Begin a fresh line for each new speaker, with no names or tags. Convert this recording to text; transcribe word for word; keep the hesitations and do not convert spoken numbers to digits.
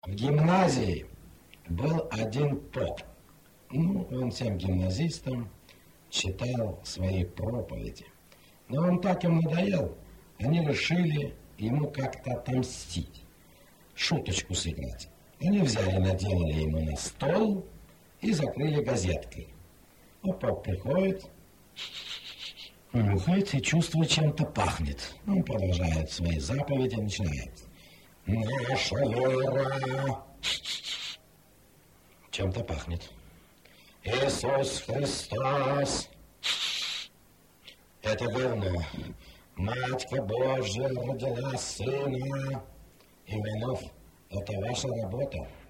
В гимназии был один поп. Ну, он всем гимназистам читал свои проповеди. Но он так им надоел, они решили ему как-то отомстить, шуточку сыграть. Они взяли, наделали ему на стол и закрыли газеткой. А поп приходит, нюхает и чувствует, чем-то пахнет. Он продолжает свои заповеди, начинает. Наша вера чем-то пахнет. Иисус Христос это говно. Матька Божья родила сына. Иванов, это ваша работа.